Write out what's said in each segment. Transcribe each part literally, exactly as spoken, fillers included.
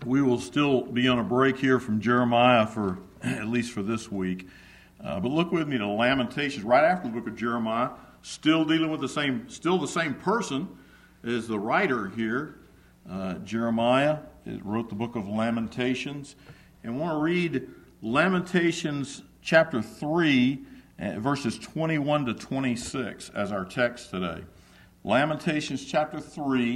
we will still be on a break here from Jeremiah for at least for this week. Uh, but look with me to Lamentations, right after the book of Jeremiah, still dealing with the same, still the same person as the writer here. Uh, Jeremiah wrote the book of Lamentations. And I want to read Lamentations chapter three, verses twenty-one to twenty-six as our text today. Lamentations chapter three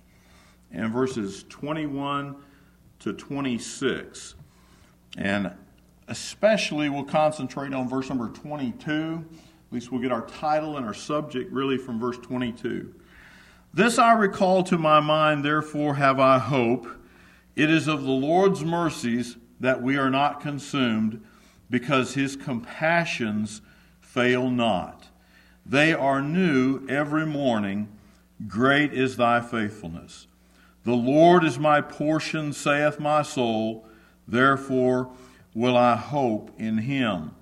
and verses twenty-one to twenty-six. And especially we'll concentrate on verse number twenty-two. At least we'll get our title and our subject really from verse twenty-two. This I recall to my mind, therefore have I hope. It is of the Lord's mercies that we are not consumed, because his compassions fail not. They are new every morning. Great is thy faithfulness. The Lord is my portion, saith my soul. Therefore will I hope in him.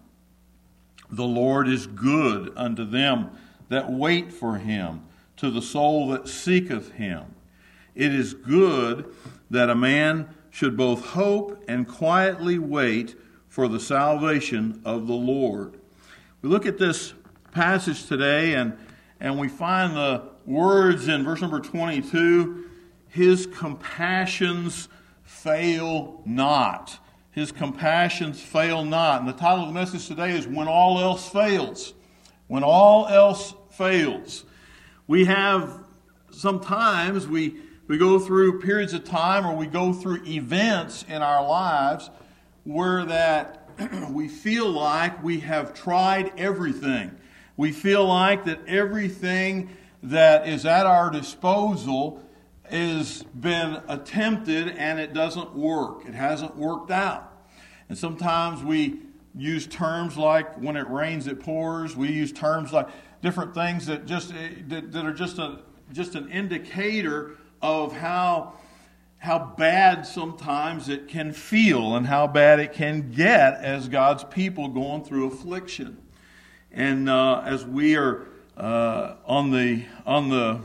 The Lord is good unto them that wait for him, to the soul that seeketh him. It is good that a man should both hope and quietly wait for the salvation of the Lord. We look at this passage today and, and we find the words in verse number twenty-two, his compassions fail not. His compassions fail not. And the title of the message today is When All Else Fails. When all else fails. We have, sometimes we, we go through periods of time or we go through events in our lives where that we feel like we have tried everything. We feel like that everything that is at our disposal has been attempted and it doesn't work. It hasn't worked out. And sometimes we use terms like when it rains it pours. We use terms like different things that just that, that are just a just an indicator of how how bad sometimes it can feel and how bad it can get as God's people going through affliction. And uh, as we are uh, on the on the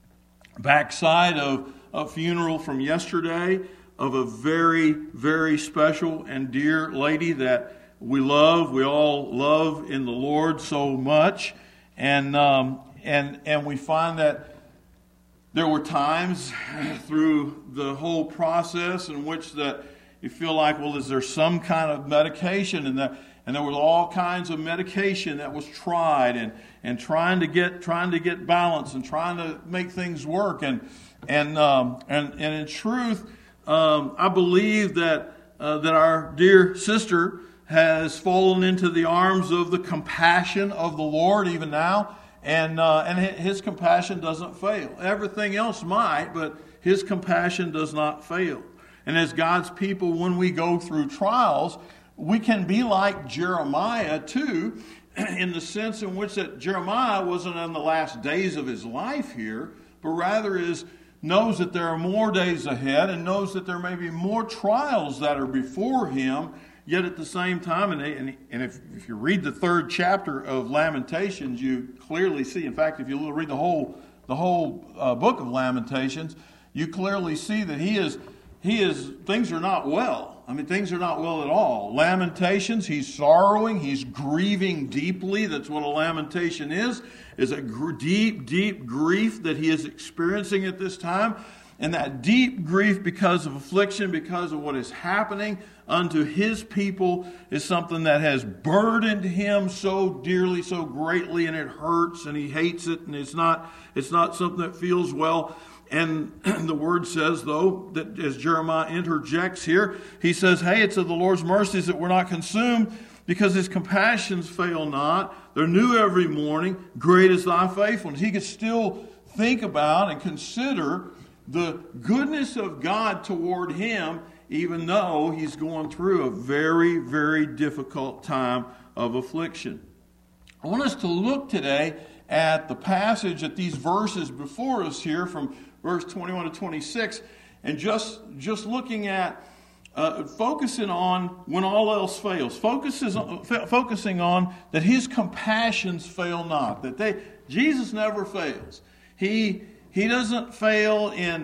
backside of a funeral from yesterday of a very, very special and dear lady that we love, we all love in the Lord so much, and um, and and we find that there were times through the whole process in which that you feel like, well, is there some kind of medication? And that, and there was all kinds of medication that was tried, and, and trying to get trying to get balance and trying to make things work. And and um, and and in truth, um, I believe that uh, that our dear sister has fallen into the arms of the compassion of the Lord even now. And uh, and his compassion doesn't fail. Everything else might, but his compassion does not fail. And as God's people, when we go through trials, we can be like Jeremiah too, in the sense in which that Jeremiah wasn't in the last days of his life here, but rather is knows that there are more days ahead and knows that there may be more trials that are before him. Yet at the same time, and, and, and if, if you read the third chapter of Lamentations, you clearly see, in fact, if you read the whole the whole uh, book of Lamentations, you clearly see that he is, he is, things are not well. I mean, things are not well at all. Lamentations, he's sorrowing, he's grieving deeply. That's what a lamentation is, is a gr- deep, deep grief that he is experiencing at this time. And that deep grief because of affliction, because of what is happening unto his people, is something that has burdened him so dearly, so greatly, and it hurts, and he hates it, and it's not, it's not something that feels well. And the word says, though, that as Jeremiah interjects here, he says, hey, it's of the Lord's mercies that we're not consumed, because his compassions fail not. They're new every morning. Great is thy faithfulness. He could still think about and consider the goodness of God toward him, even though he's going through a very, very difficult time of affliction. I want us to look today at the passage, at these verses before us here from verse twenty-one to twenty-six, and just, just looking at, uh, focusing on when all else fails, focuses on, f- focusing on that his compassions fail not, that they Jesus never fails. He He doesn't fail in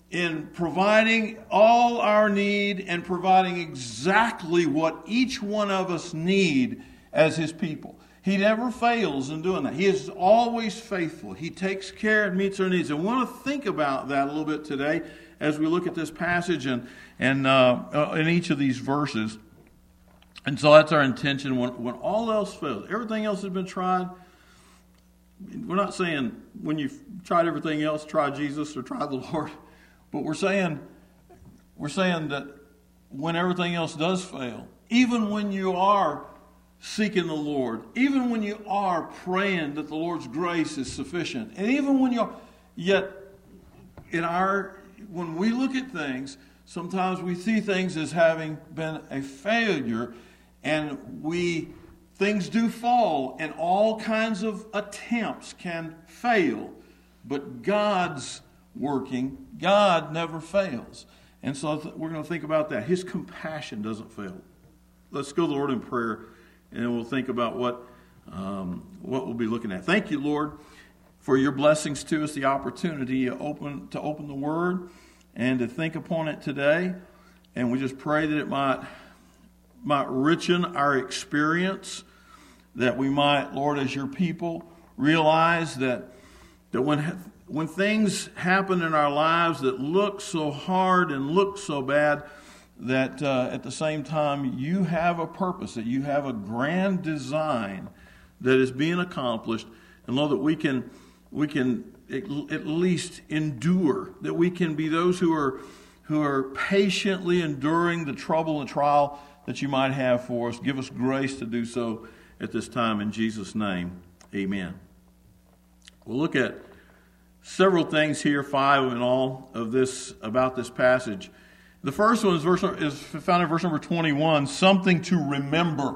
in providing all our need and providing exactly what each one of us need as His people. He never fails in doing that. He is always faithful. He takes care and meets our needs. And we want to think about that a little bit today as we look at this passage and, and uh, uh, in each of these verses. And so that's our intention. When, when all else fails, everything else has been tried. We're not saying when you've tried everything else, try Jesus or try the Lord. But we're saying, we're saying that when everything else does fail, even when you are seeking the Lord, even when you are praying that the Lord's grace is sufficient, and even when you're, yet in our, when we look at things, sometimes we see things as having been a failure, and we, things do fall, and all kinds of attempts can fail, but God's working, God never fails. And so we're going to think about that. His compassion doesn't fail. Let's go to the Lord in prayer, and then we'll think about what um, what we'll be looking at. Thank you, Lord, for your blessings to us, the opportunity to open, to open the Word and to think upon it today. And we just pray that it might, might richen our experience, that we might, Lord, as your people, realize that, that when, when things happen in our lives that look so hard and look so bad, that uh, at the same time you have a purpose, that you have a grand design that is being accomplished, and Lord, that we can we can at least endure, that we can be those who are who are patiently enduring the trouble and trial that you might have for us. Give us grace to do so at this time in Jesus' name. Amen. We'll look at several things here, five in all of this about this passage. The first one is, verse, is found in verse number twenty-one, something to remember.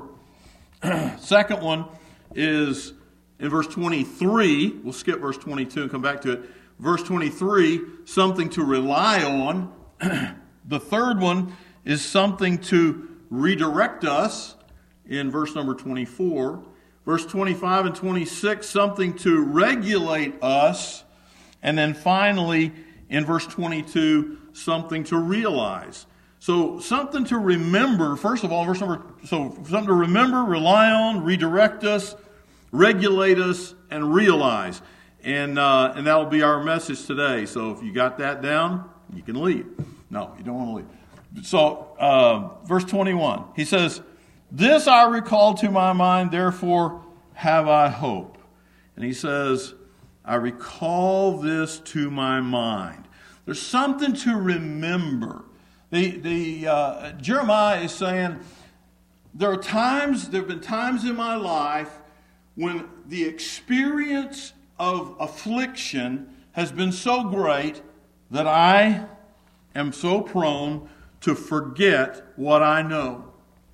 Second one is in verse twenty-three. We'll skip verse twenty-two and come back to it. Verse twenty-three, something to rely on. The third one is something to redirect us in verse number twenty-four. Verse twenty-five and twenty-six, something to regulate us. And then finally, in verse twenty-two, something to realize. So something to remember, first of all, verse number, so something to remember, rely on, redirect us, regulate us, and realize. And uh, and that will be our message today. So if you got that down, you can leave. No, you don't want to leave. So uh, verse twenty-one, he says, "This I recall to my mind, therefore have I hope." And he says, I recall this to my mind. There's something to remember. The, the uh, Jeremiah is saying, there are times, there have been times in my life when the experience of affliction has been so great that I am so prone to forget what I know.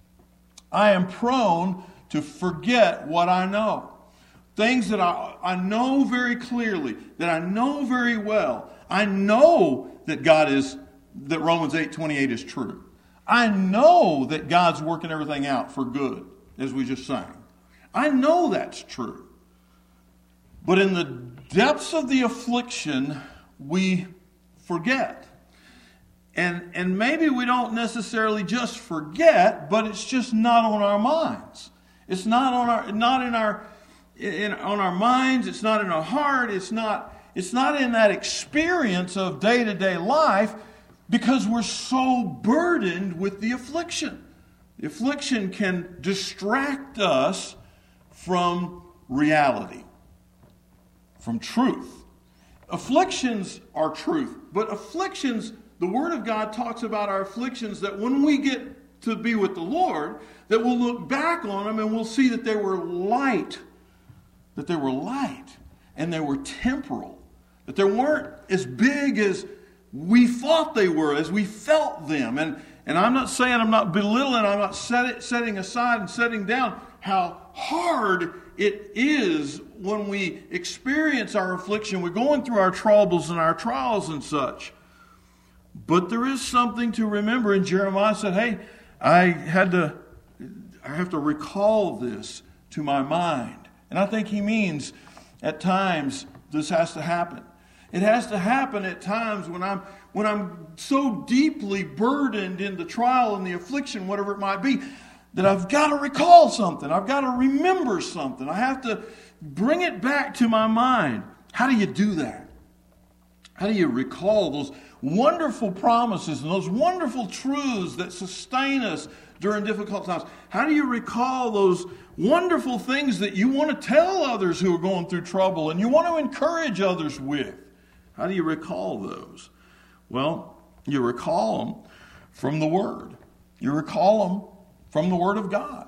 I am prone to forget what I know. Things that I, I know very clearly, that I know very well. I know that God is, that Romans eight twenty-eight is true. I know that God's working everything out for good, as we just sang. I know that's true. But in the depths of the affliction, we forget. And, and maybe we don't necessarily just forget, but it's just not on our minds. It's not on our, not in our, in, on our minds. It's not in our heart. It's not, it's not in that experience of day-to-day life, because we're so burdened with the affliction. The affliction can distract us from reality, from truth. Afflictions are truth, but afflictions, the Word of God talks about our afflictions, that when we get to be with the Lord, that we'll look back on them and we'll see that they were light, that they were light, and they were temporal, that they weren't as big as we thought they were, as we felt them. And, and I'm not saying, I'm not belittling, I'm not set it, setting aside and setting down how hard it is when we experience our affliction. We're going through our troubles and our trials and such. But there is something to remember. And Jeremiah said, hey, I had to, I have to recall this to my mind. And I think he means at times this has to happen. It has to happen at times when I'm when I'm so deeply burdened in the trial and the affliction, whatever it might be, that I've got to recall something. I've got to remember something. I have to bring it back to my mind. How do you do that? How do you recall those wonderful promises and those wonderful truths that sustain us during difficult times? How do you recall those wonderful things that you want to tell others who are going through trouble and you want to encourage others with? How do you recall those? Well, you recall them from the Word. You recall them from the Word of God.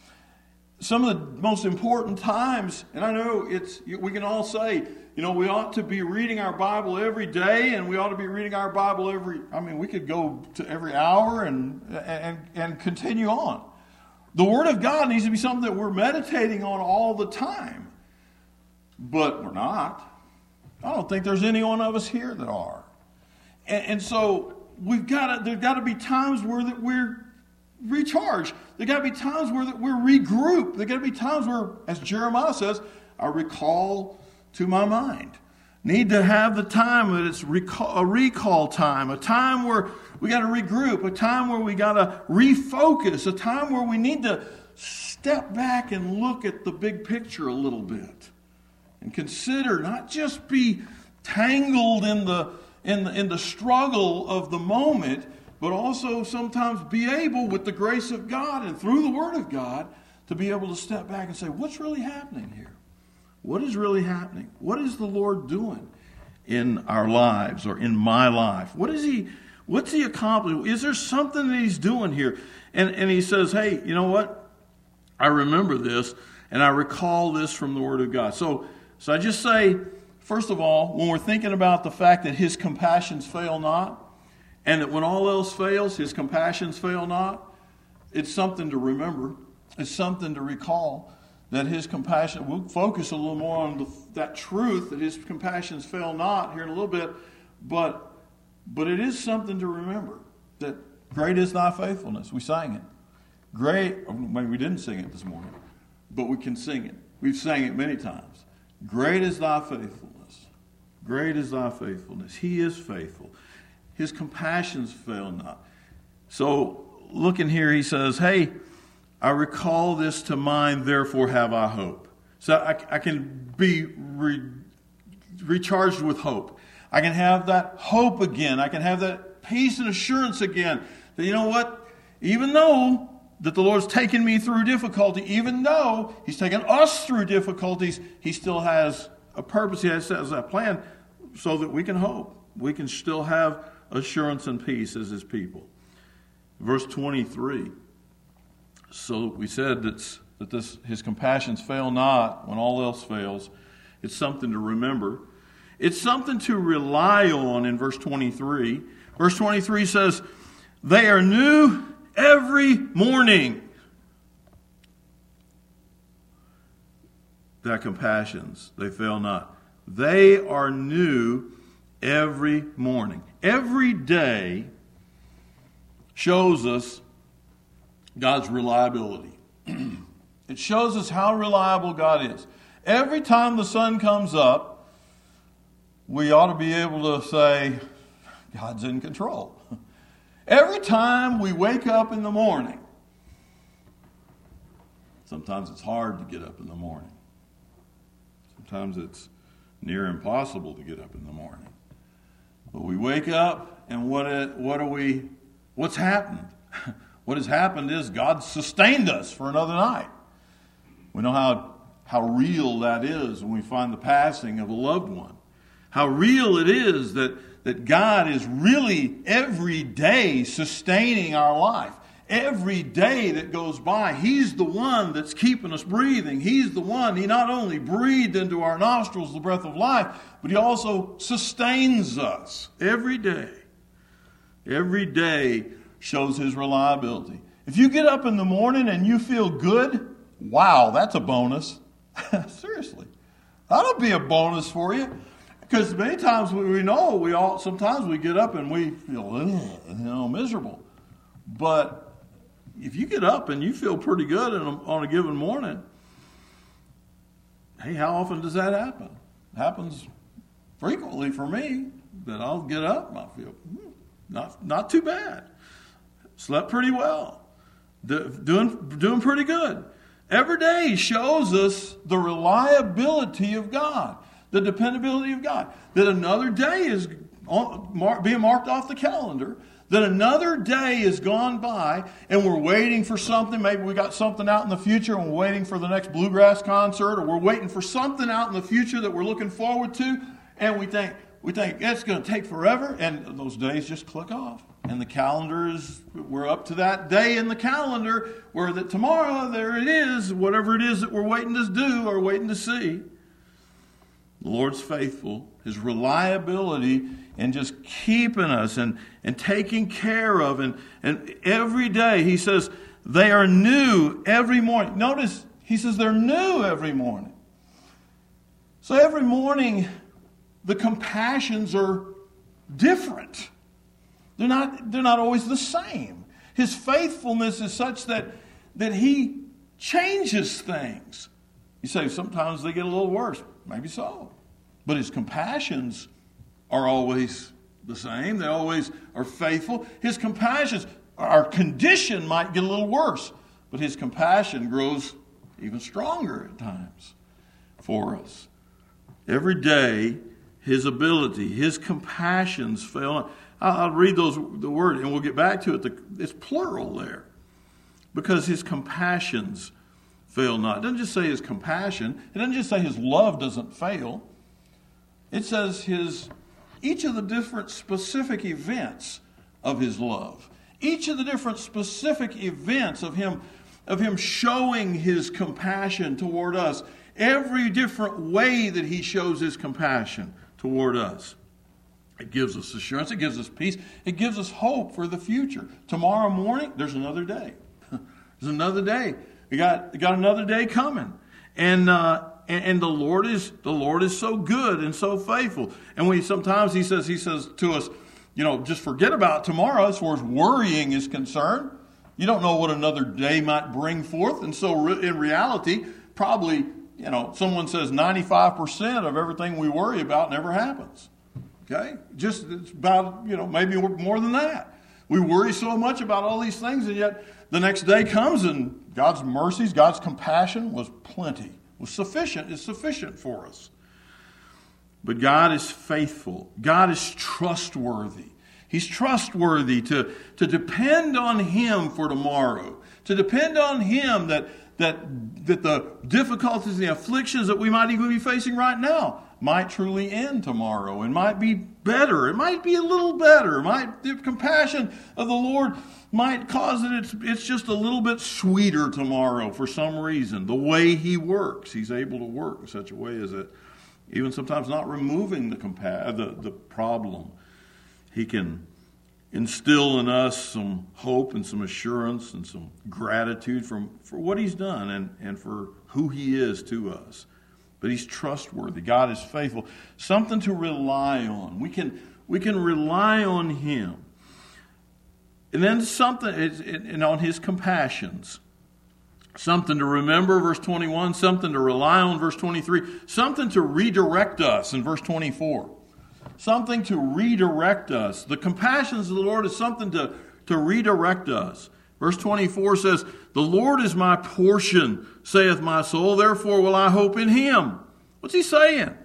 Some of the most important times, and I know it's we can all say, you know, we ought to be reading our Bible every day, and we ought to be reading our Bible every, I mean, we could go to every hour and and, and continue on. The Word of God needs to be something that we're meditating on all the time. But we're not. I don't think there's any one of us here that are. And, and so we've got to, there's got to be times where that we're recharged. There's got to be times where that we're regrouped. There's got to be times where, as Jeremiah says, I recall to my mind. Need to have the time that it's recall, a recall time, a time where we got to regroup, a time where we got to refocus, a time where we need to step back and look at the big picture a little bit and consider, not just be tangled in the in the, in the struggle of the moment, but also sometimes be able, with the grace of God and through the Word of God, to be able to step back and say, what's really happening here? What is really happening? What is the Lord doing in our lives or in my life? What is He, what's He accomplishing? Is there something that He's doing here? And, and He says, hey, you know what? I remember this, and I recall this from the Word of God. So, so I just say, first of all, when we're thinking about the fact that His compassions fail not, and that when all else fails, His compassions fail not, it's something to remember. It's something to recall. That His compassion, we'll focus a little more on the, that truth, that His compassions fail not here in a little bit, but but it is something to remember, that great is thy faithfulness. We sang it. Great, well, we didn't sing it this morning, but we can sing it. We've sang it many times. Great is thy faithfulness. Great is thy faithfulness. He is faithful. His compassions fail not. So looking here, he says, hey, I recall this to mind, therefore have I hope. So I, I can be re, recharged with hope. I can have that hope again. I can have that peace and assurance again. That, you know what? Even though that the Lord's taken me through difficulty, even though He's taken us through difficulties, He still has a purpose. He has, has a plan so that we can hope. We can still have assurance and peace as His people. Verse twenty-three. So we said that's, that this His compassions fail not when all else fails. It's something to remember. It's something to rely on in verse twenty-three. Verse twenty-three says, they are new every morning. Thy compassions, they fail not. They are new every morning. Every day shows us God's reliability. It shows us how reliable God is. Every time the sun comes up, we ought to be able to say, God's in control. Every time we wake up in the morning, sometimes it's hard to get up in the morning. Sometimes it's near impossible to get up in the morning. But we wake up, and what what are we? What's happened? What has happened is God sustained us for another night. We know how how real that is when we find the passing of a loved one. How real it is that, that God is really every day sustaining our life. Every day that goes by, He's the one that's keeping us breathing. He's the one. He not only breathed into our nostrils the breath of life, but He also sustains us every day. Every day shows His reliability. If you get up in the morning and you feel good, wow, that's a bonus. Seriously. That'll be a bonus for you. Because many times we know, we all sometimes we get up and we feel, you know, miserable. But if you get up and you feel pretty good on a given morning, hey, how often does that happen? It happens frequently for me that I'll get up and I feel hmm, not not too bad. Slept pretty well. Do, doing doing pretty good. Every day shows us the reliability of God, the dependability of God. That another day is on, mar, being marked off the calendar. That another day has gone by and we're waiting for something. Maybe we got something out in the future and we're waiting for the next bluegrass concert, or we're waiting for something out in the future that we're looking forward to, and we think we think it's going to take forever, and those days just click off. And the calendar is, we're up to that day in the calendar where that tomorrow, there it is, whatever it is that we're waiting to do or waiting to see. The Lord's faithful. His reliability and just keeping us and, and taking care of. And, and every day, he says, they are new every morning. Notice, he says they're new every morning. So every morning, the compassions are different. They're not, they're not always the same. His faithfulness is such that, that he changes things. You say sometimes they get a little worse. Maybe so. But his compassions are always the same. They always are faithful. His compassions, our condition might get a little worse, but his compassion grows even stronger at times for us. Every day, his ability, his compassions fail not. I'll read those the word, and we'll get back to it. It's plural there, because his compassions fail not. It doesn't just say his compassion. It doesn't just say his love doesn't fail. It says his each of the different specific events of his love, each of the different specific events of him of him showing his compassion toward us, every different way that he shows his compassion toward us. It gives us assurance. It gives us peace. It gives us hope for the future. Tomorrow morning, there's another day. There's another day. We got we got another day coming, and uh, and, and the Lord is the Lord is so good and so faithful. And we sometimes he says he says to us, you know, just forget about tomorrow as far as worrying is concerned. You don't know what another day might bring forth, and so re- in reality, probably you know, someone says ninety-five percent of everything we worry about never happens. Okay? Just it's about, you know, maybe more than that. We worry so much about all these things, and yet the next day comes and God's mercies, God's compassion was plenty, was sufficient, is sufficient for us. But God is faithful. God is trustworthy. He's trustworthy to, to depend on him for tomorrow, to depend on him that, that, that the difficulties, the afflictions that we might even be facing right now might truly end tomorrow and might be better. It might be a little better. It might, the compassion of the Lord might cause it, it's, it's just a little bit sweeter tomorrow for some reason. The way he works, he's able to work in such a way as that even sometimes not removing the, compa- the, the problem, he can instill in us some hope and some assurance and some gratitude from, for what he's done and, and for who he is to us. But he's trustworthy. God is faithful. Something to rely on. We can, we can rely on him. And then something, and on his compassions. Something to remember, verse twenty-one. Something to rely on, verse twenty-three. Something to redirect us in verse twenty-four. Something to redirect us. The compassions of the Lord is something to, to redirect us. Verse twenty-four says, "The Lord is my portion, saith my soul, therefore will I hope in him." What's he saying?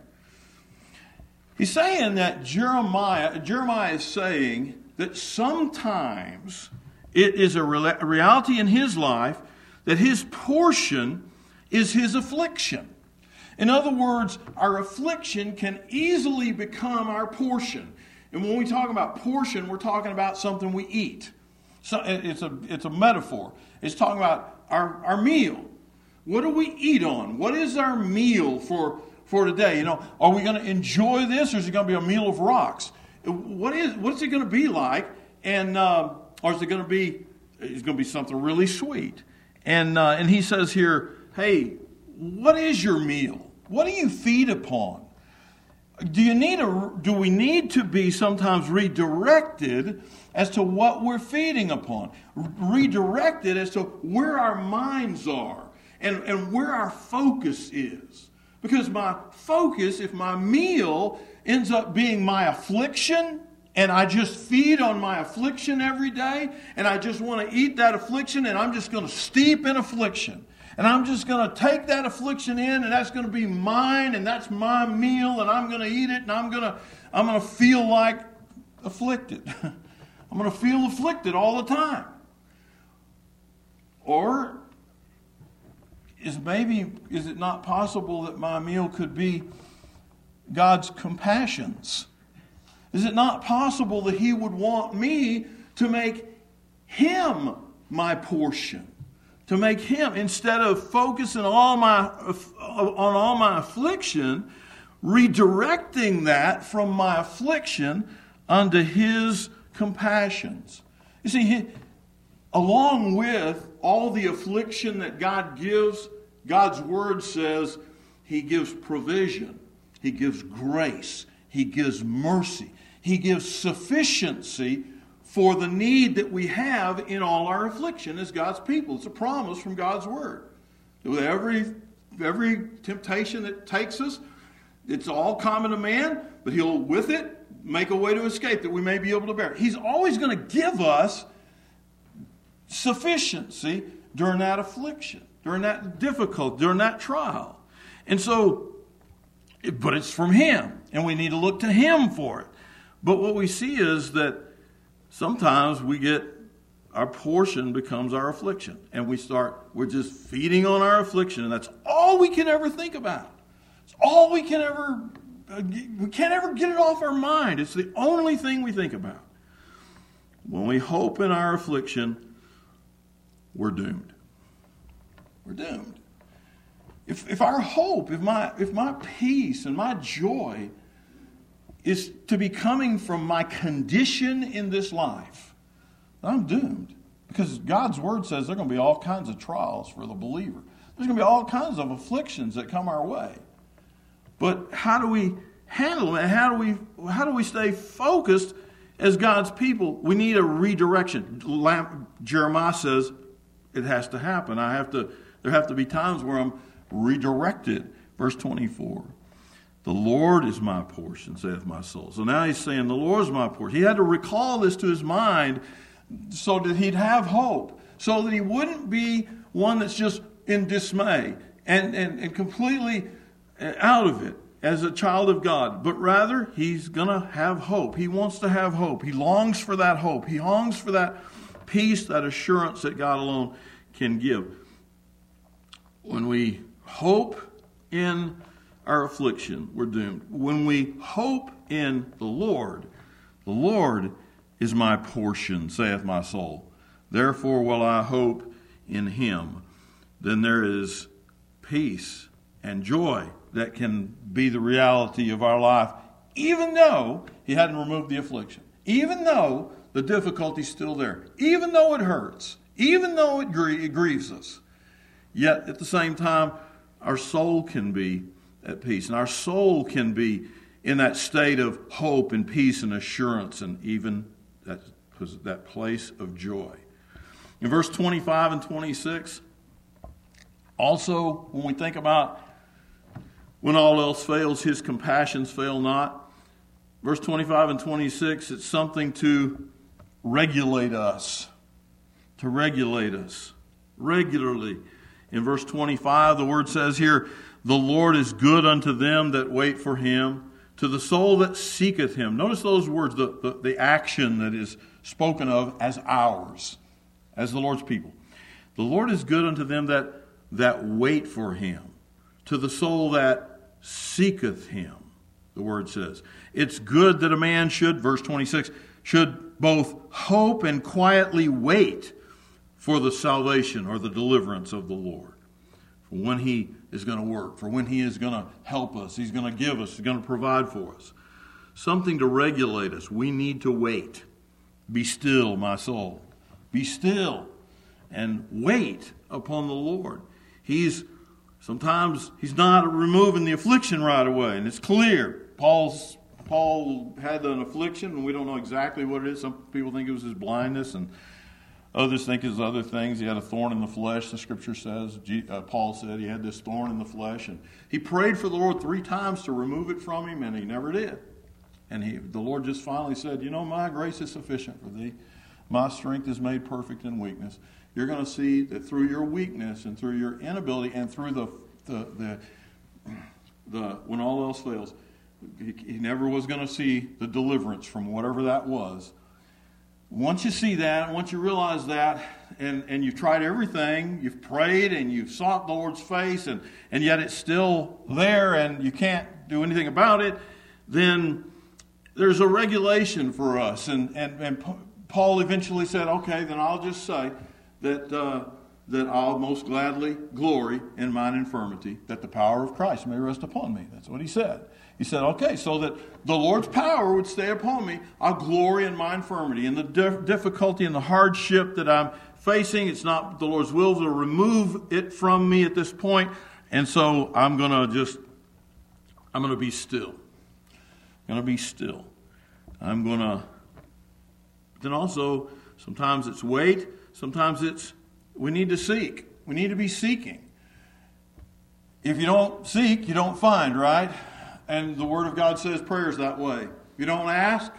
He's saying that Jeremiah, Jeremiah is saying that sometimes it is a reality in his life that his portion is his affliction. In other words, our affliction can easily become our portion. And when we talk about portion, we're talking about something we eat. So it's a it's a metaphor. It's talking about our, our meal. What do we eat on? What is our meal for, for today? You know, are we going to enjoy this, or is it going to be a meal of rocks? What is what's it going to be like? And uh, or is it going to be it's going to be something really sweet? And uh, and he says here, hey, what is your meal? What do you feed upon? Do you need a, do we need to be sometimes redirected as to what we're feeding upon? Redirected as to where our minds are and, and where our focus is. Because my focus, if my meal ends up being my affliction, and I just feed on my affliction every day, and I just want to eat that affliction, and I'm just going to steep in affliction. And I'm just going to take that affliction in, and that's going to be mine, and that's my meal, and I'm going to eat it, and I'm going to I'm going to feel like afflicted. I'm going to feel afflicted all the time. Or is maybe is it not possible that my meal could be God's compassions? Is it not possible that He would want me to make Him my portion? To make Him, instead of focusing all my, on all my affliction, redirecting that from my affliction unto His compassions. You see, he, along with all the affliction that God gives, God's Word says He gives provision, He gives grace, He gives mercy, He gives sufficiency for the need that we have in all our affliction as God's people. It's a promise from God's Word. With every, every temptation that takes us, it's all common to man, but He'll, with it, make a way to escape that we may be able to bear. He's always going to give us sufficiency during that affliction, during that difficulty, during that trial. And so, but it's from Him, and we need to look to Him for it. But what we see is that sometimes we get, our portion becomes our affliction. And we start, we're just feeding on our affliction. And that's all we can ever think about. It's all we can ever, we can't ever get it off our mind. It's the only thing we think about. When we hope in our affliction, we're doomed. We're doomed. If, if our hope, if my, if my peace and my joy is to be coming from my condition in this life, I'm doomed. Because God's Word says there are going to be all kinds of trials for the believer. There's going to be all kinds of afflictions that come our way. But how do we handle it? How do we, how do we stay focused as God's people? We need a redirection. Jeremiah says it has to happen. I have to. There have to be times where I'm redirected. Verse twenty-four. The Lord is my portion, saith my soul. So now he's saying, the Lord is my portion. He had to recall this to his mind so that he'd have hope, so that he wouldn't be one that's just in dismay and, and, and completely out of it as a child of God. But rather, he's going to have hope. He wants to have hope. He longs for that hope. He longs for that peace, that assurance that God alone can give. When we hope in our affliction, we're doomed. When we hope in the Lord, the Lord is my portion, saith my soul. Therefore will I hope in Him. Then there is peace and joy that can be the reality of our life, even though He hadn't removed the affliction, even though the difficulty's still there, even though it hurts, even though it, gr- it grieves us. Yet at the same time, our soul can be at peace. And our soul can be in that state of hope and peace and assurance and even that, that place of joy. In verse twenty-five and twenty-six, also when we think about when all else fails, His compassions fail not. Verse twenty-five and twenty-six, it's something to regulate us. To regulate us regularly. In verse twenty-five, the word says here, the Lord is good unto them that wait for Him, to the soul that seeketh Him. Notice those words, the, the, the action that is spoken of as ours, as the Lord's people. The Lord is good unto them that, that wait for Him, to the soul that seeketh Him, the word says. It's good that a man should, verse twenty-six, should both hope and quietly wait for the salvation or the deliverance of the Lord. For when He is going to work, for when He is going to help us, He's going to give us, He's going to provide for us. Something to regulate us. We need to wait. Be still, my soul. Be still and wait upon the Lord. He's sometimes He's not removing the affliction right away, and it's clear. Paul's Paul had an affliction, and we don't know exactly what it is. Some people think it was his blindness, and others think it's other things. He had a thorn in the flesh, the Scripture says. Uh, Paul said he had this thorn in the flesh. And he prayed for the Lord three times to remove it from him, and He never did. And he, the Lord just finally said, you know, my grace is sufficient for thee. My strength is made perfect in weakness. You're going to see that through your weakness and through your inability and through the the the, the when all else fails, he, he never was going to see the deliverance from whatever that was. Once you see that, once you realize that, and, and you've tried everything, you've prayed and you've sought the Lord's face, and, and yet it's still there and you can't do anything about it, then there's a regulation for us. And, and, and Paul eventually said, okay, then I'll just say that, uh, that I'll most gladly glory in mine infirmity, that the power of Christ may rest upon me. That's what he said. He said, okay, so that the Lord's power would stay upon me, I'll glory in my infirmity. In the dif- difficulty and the hardship that I'm facing, it's not the Lord's will to remove it from me at this point. And so I'm going to just, I'm going to be still. I'm going to be still. I'm going to, then also, sometimes it's wait, sometimes it's, we need to seek. We need to be seeking. If you don't seek, you don't find, right? And the Word of God says prayer is that way. If you don't ask,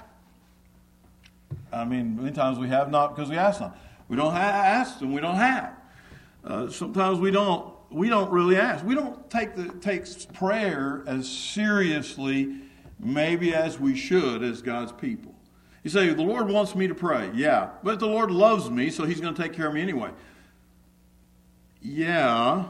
I mean, many times we have not because we ask not. We don't have asked and we don't have. Uh, sometimes we don't. We don't really ask. We don't take the take prayer as seriously, maybe as we should, as God's people. You say the Lord wants me to pray, yeah, but the Lord loves me, so He's going to take care of me anyway. Yeah,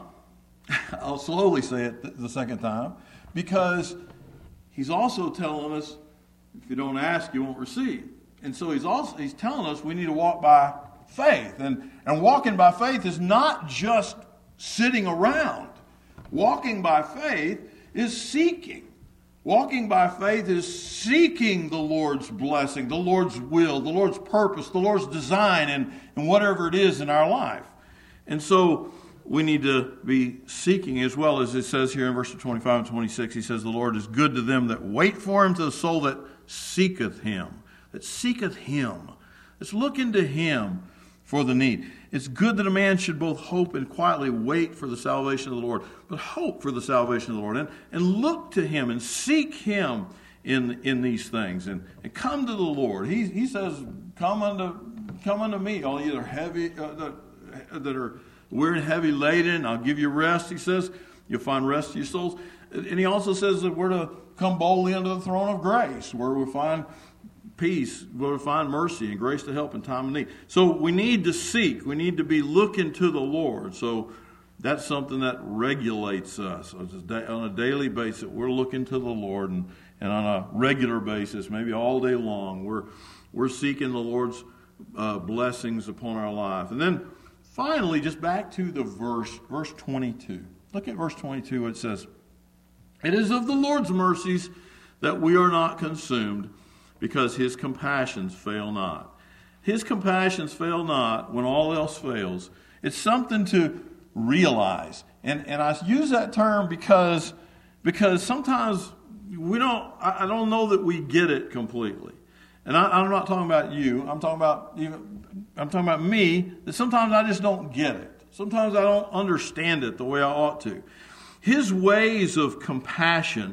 I'll slowly say it the second time, because He's also telling us, if you don't ask, you won't receive. And so he's also he's telling us we need to walk by faith. And, and walking by faith is not just sitting around. Walking by faith is seeking. Walking by faith is seeking the Lord's blessing, the Lord's will, the Lord's purpose, the Lord's design, and, and whatever it is in our life. And so we need to be seeking, as well as it says here in verses twenty-five and twenty-six. He says, the Lord is good to them that wait for Him, to the soul that seeketh Him. That seeketh Him. Let's look into Him for the need. It's good that a man should both hope and quietly wait for the salvation of the Lord, but hope for the salvation of the Lord, and, and look to Him and seek Him in, in these things, and, and come to the Lord. He, he says, come unto, come unto me, all you that are heavy, uh, that, that are weary and heavy laden, I'll give you rest, He says. You'll find rest to your souls. And He also says that we're to come boldly unto the throne of grace, where we find peace, where we find mercy and grace to help in time of need. So we need to seek. We need to be looking to the Lord. So that's something that regulates us. On a daily basis, we're looking to the Lord, and, and on a regular basis, maybe all day long, we're, we're seeking the Lord's uh, blessings upon our life. And then finally, just back to the verse, verse twenty-two. Look at verse twenty-two. It says, it is of the Lord's mercies that we are not consumed, because His compassions fail not. His compassions fail not when all else fails. It's something to realize. And and I use that term because, because sometimes we don't, I, I don't know that we get it completely. And I, I'm not talking about you. I'm talking about even, I'm talking about me, that sometimes I just don't get it. Sometimes I don't understand it the way I ought to. His ways of compassion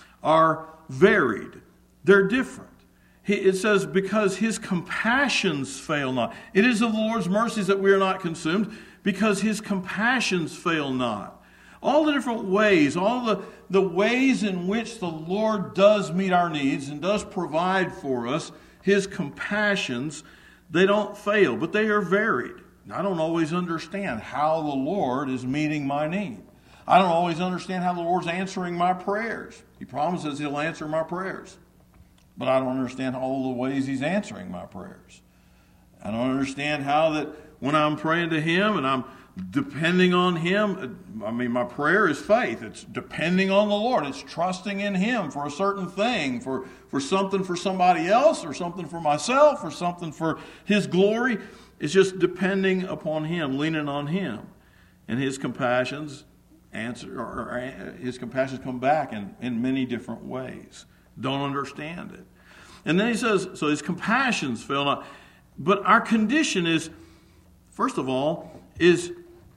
are varied. They're different. It says, because His compassions fail not. It is of the Lord's mercies that we are not consumed, because His compassions fail not. All the different ways, all the, the ways in which the Lord does meet our needs and does provide for us, His compassions, they don't fail, but they are varied. I don't always understand how the Lord is meeting my need. I don't always understand how the Lord's answering my prayers. He promises He'll answer my prayers. But I don't understand all the ways He's answering my prayers. I don't understand how that when I'm praying to Him and I'm depending on Him, I mean, my prayer is faith. It's depending on the Lord. It's trusting in Him for a certain thing, for, for something for somebody else, or something for myself, or something for His glory. It's just depending upon Him, leaning on Him. And His compassions answer, or His compassions come back in, in many different ways. Don't understand it. And then he says, so His compassions fail not. But our condition is, first of all, is,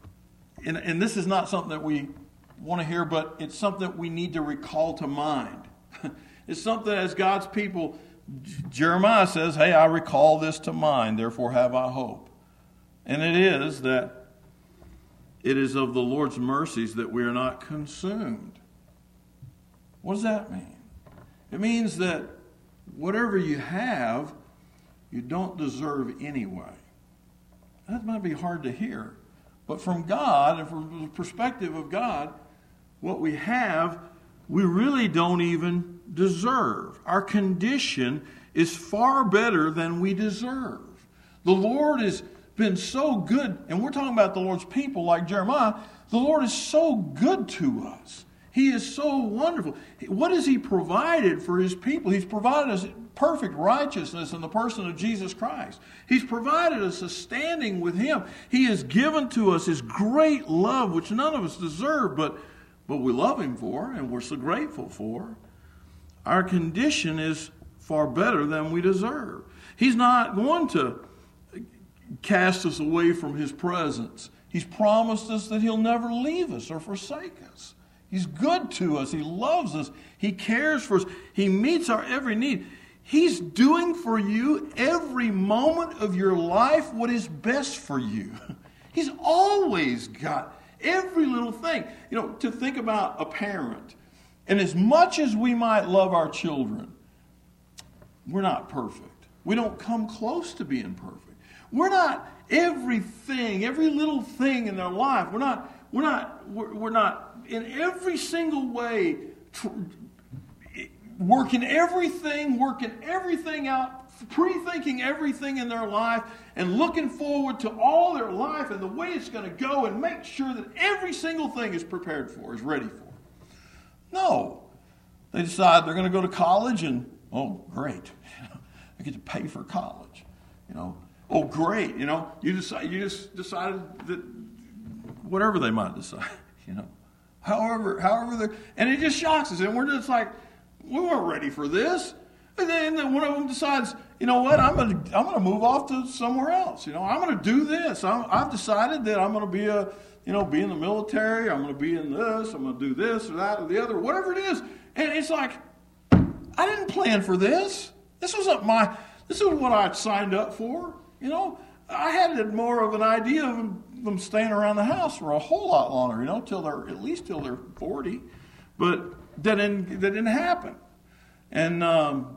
and, and this is not something that we want to hear, but it's something that we need to recall to mind. It's something as God's people, Jeremiah says, hey, I recall this to mind, therefore have I hope. And it is that it is of the Lord's mercies that we are not consumed. What does that mean? It means that whatever you have, you don't deserve anyway. That might be hard to hear. But from God, and from the perspective of God, what we have, we really don't even deserve. Our condition is far better than we deserve. The Lord has been so good, and we're talking about the Lord's people like Jeremiah. The Lord is so good to us. He is so wonderful. What has He provided for His people? He's provided us perfect righteousness in the person of Jesus Christ. He's provided us a standing with Him. He has given to us His great love, which none of us deserve, but, but we love Him for, and we're so grateful for. Our condition is far better than we deserve. He's not going to cast us away from His presence. He's promised us that He'll never leave us or forsake us. He's good to us. He loves us. He cares for us. He meets our every need. He's doing for you every moment of your life what is best for you. He's always got every little thing. You know, to think about a parent, and as much as we might love our children, we're not perfect. We don't come close to being perfect. We're not everything, every little thing in their life. We're not, we're not, we're, we're not in every single way tr- working everything, working everything out, pre-thinking everything in their life, and looking forward to all their life and the way it's going to go, and make sure that every single thing is prepared for, is ready for. No. They decide they're going to go to college, and, oh, great. I get to pay for college, you know. Oh, great, you know, you decide, you just decided that whatever they might decide, you know, however, however they, and it just shocks us, and we're just like, we weren't ready for this. And then, and then one of them decides, you know what, I'm going to, I'm going to move off to somewhere else. You know, I'm going to do this. I'm, I've decided that I'm going to be a, you know, be in the military. I'm going to be in this. I'm going to do this or that or the other, whatever it is. And it's like, I didn't plan for this. This wasn't my, this is what I signed up for. You know, I had more of an idea of them, them staying around the house for a whole lot longer, you know, till they're, at least till they're forty. But that didn't, that didn't happen. And, um,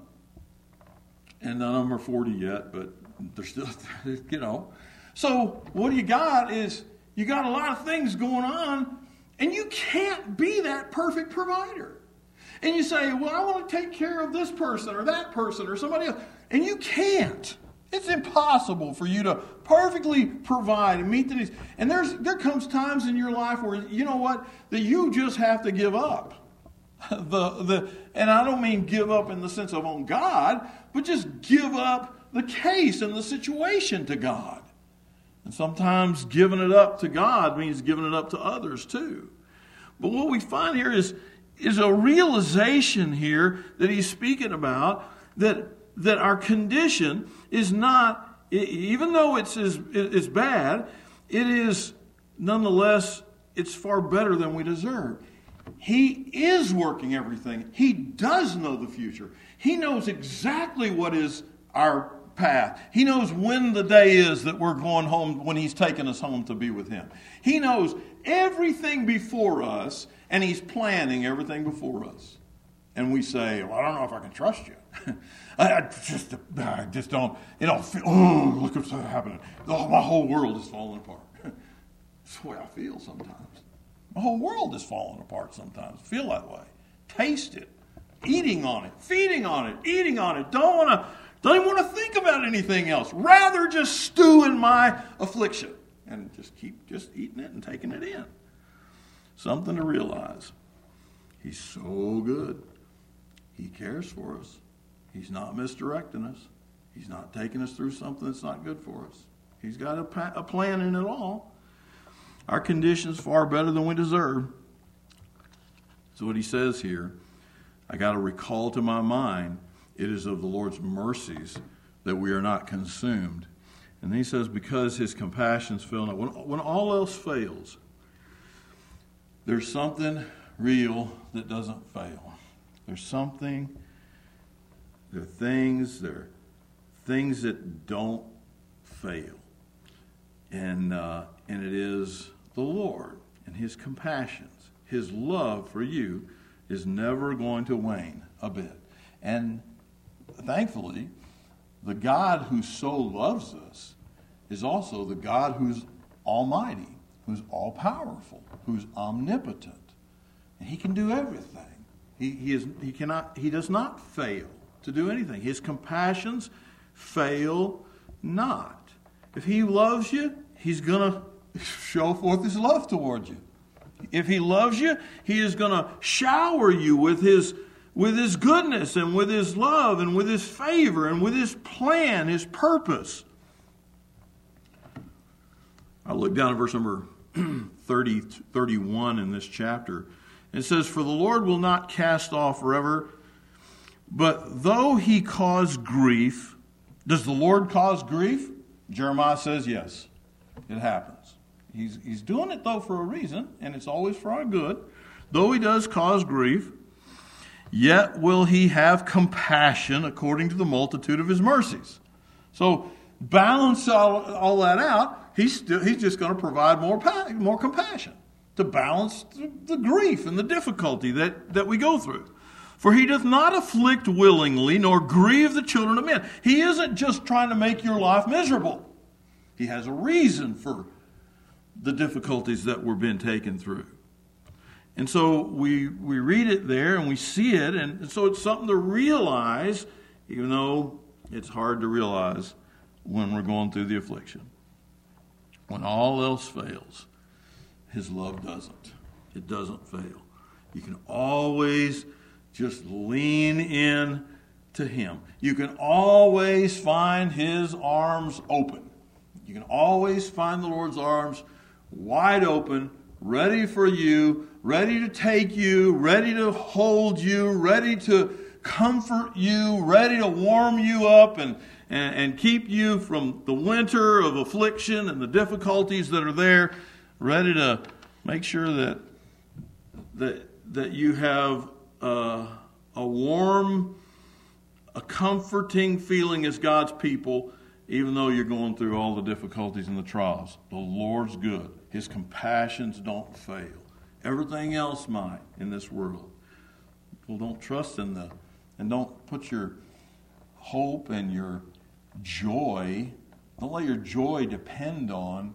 and none of them are forty yet, but they're still, you know. So what you got is, you got a lot of things going on, and you can't be that perfect provider. And you say, well, I want to take care of this person or that person or somebody else. And you can't. It's impossible for you to perfectly provide and meet the needs. And there's there comes times in your life where, you know what, that you just have to give up. The the and I don't mean give up in the sense of on God, but just give up the case and the situation to God. And sometimes giving it up to God means giving it up to others too. But what we find here is, is a realization here that he's speaking about, that that our condition is not, even though it's is it's bad, it is nonetheless, it's far better than we deserve. He is working everything. He does know the future. He knows exactly what is our path. He knows when the day is that we're going home, when He's taking us home to be with Him. He knows everything before us, and He's planning everything before us. And we say, well, I don't know if I can trust you. I, I just I just don't, you know, feel, oh, look what's happening. Oh, my whole world is falling apart. That's the way I feel sometimes. My whole world is falling apart sometimes. I feel that way. Taste it. Eating on it. Feeding on it. Eating on it. Don't want to don't even want to think about anything else. Rather just stew in my affliction. And just keep just eating it and taking it in. Something to realize. He's so good. He cares for us. He's not misdirecting us. He's not taking us through something that's not good for us. He's got a, pa- a plan in it all. Our condition's far better than we deserve. That's what he says here. I got to recall to my mind, it is of the Lord's mercies that we are not consumed. And he says, because his compassions fail not. When, when all else fails, there's something real that doesn't fail. There's something They're things, they're things that don't fail. And, uh, and it is the Lord and His compassions. His love for you is never going to wane a bit. And thankfully, the God who so loves us is also the God who's almighty, who's all-powerful, who's omnipotent. And He can do everything. He, he, is, he, cannot, he does not fail to do anything. His compassions fail not. If He loves you, He's going to show forth His love toward you. If He loves you, He is going to shower you with His, with His goodness and with His love and with His favor and with His plan, His purpose. I look down at verse number thirty, thirty-one in this chapter. It says, "For the Lord will not cast off forever, but though He cause grief," does the Lord cause grief? Jeremiah says yes, it happens. He's, he's doing it, though, for a reason, and it's always for our good. Though He does cause grief, yet will He have compassion according to the multitude of His mercies. So balance all, all that out. He's, still, he's just going to provide more, more compassion to balance the, the grief and the difficulty that, that we go through. For He doth not afflict willingly, nor grieve the children of men. He isn't just trying to make your life miserable. He has a reason for the difficulties that we're being taken through. And so we we read it there and we see it, and, and so it's something to realize, even though it's hard to realize when we're going through the affliction. When all else fails, His love doesn't. It doesn't fail. You can always just lean in to Him. You can always find His arms open. You can always find the Lord's arms wide open, ready for you, ready to take you, ready to hold you, ready to comfort you, ready to warm you up and, and, and keep you from the winter of affliction and the difficulties that are there, ready to make sure that that, that you have uh, a warm, a comforting feeling as God's people, even though you're going through all the difficulties and the trials. The Lord's good. His compassions don't fail. Everything else might in this world. People don't trust in the, and don't put your hope and your joy, don't let your joy depend on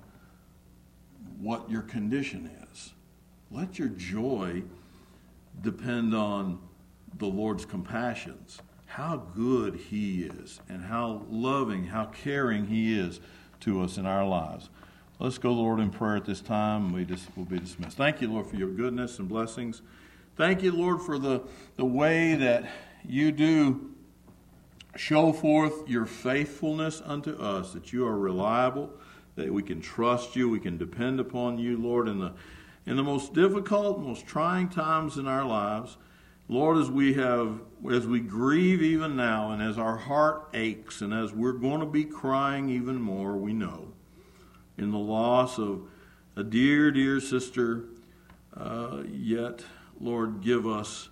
what your condition is. Let your joy depend on the Lord's compassions. How good He is and how loving, how caring He is to us in our lives. Let's go, Lord, in prayer at this time. We just will be dismissed. Thank you, Lord, for your goodness and blessings. Thank you, Lord, for the, the way that you do show forth your faithfulness unto us, that you are reliable, that we can trust you, we can depend upon you, Lord, in the, in the most difficult, most trying times in our lives. Lord, as we have, as we grieve even now, and as our heart aches, and as we're going to be crying even more, we know, in the loss of a dear, dear sister, uh, yet, Lord, give us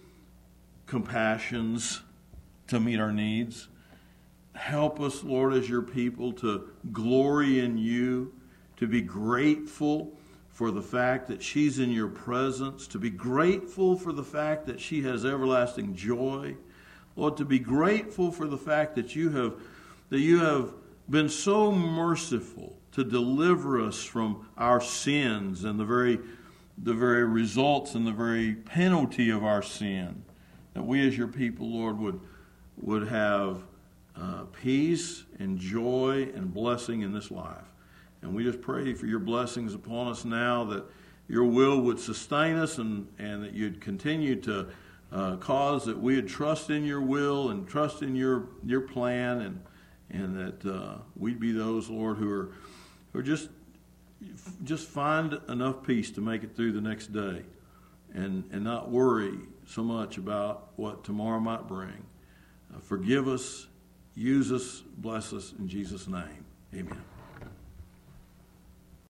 compassions to meet our needs. Help us, Lord, as your people, to glory in you, to be grateful for the fact that she's in your presence, to be grateful for the fact that she has everlasting joy. Lord, to be grateful for the fact that you have that you have been so merciful to deliver us from our sins and the very the very results and the very penalty of our sin. That we as your people, Lord, would would have uh, peace and joy and blessing in this life. And we just pray for your blessings upon us now, that your will would sustain us, and, and that you'd continue to uh, cause that we would trust in your will and trust in your your plan, and and that uh, we'd be those, Lord, who are who are just just find enough peace to make it through the next day, and and not worry so much about what tomorrow might bring. Uh, forgive us, use us, bless us in Jesus' name. Amen.